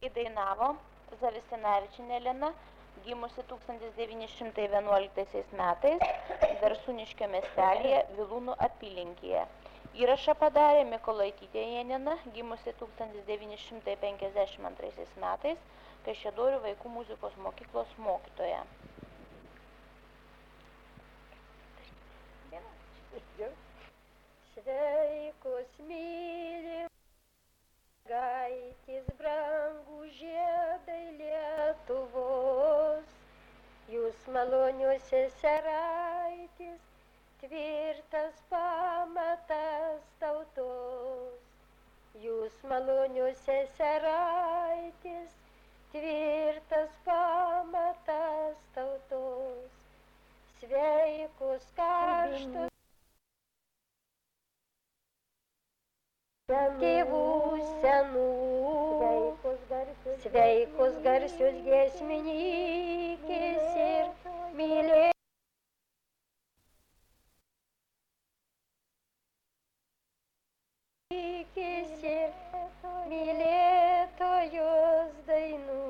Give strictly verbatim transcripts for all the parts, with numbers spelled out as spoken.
dainavo Zavisinavičienė Elena, gimusi tūkstantis devyni šimtai vienuoliktaisiais metais Darsūniškio miestelyje Vilūnų apylinkėje. Įrašą padarė Mykolaitytė Janina, gimusi tūkstantis devyni šimtai penkiasdešimt antraisiais metais Kaišiadorių vaikų muzikos mokyklos mokytoja. Sveikos myli mergaitės, brangų žiedai Lietuvos, jūs malonios seseraitės, tvirtas pamatas tautos. Jūs malonios seseraitės, tvirtas pamatas tautos. Sveikos karštos tėvų senų, sveikos garsios giesmininkės ir mylėkės ir mylėtojos dainų.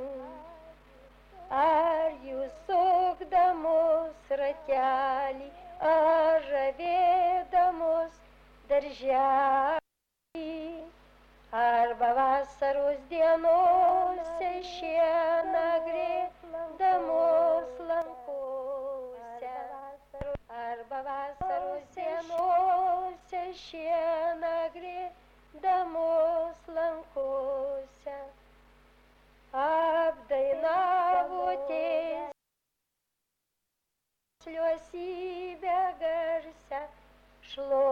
Ar jūs sukdamos ratelį, ar ravėdamos darželį, arba vasaros dienose šieną grėdamos lankose, arba vasaros dienose šieną grėdamos lankose, apdainavotės liuosybę garsę šlo.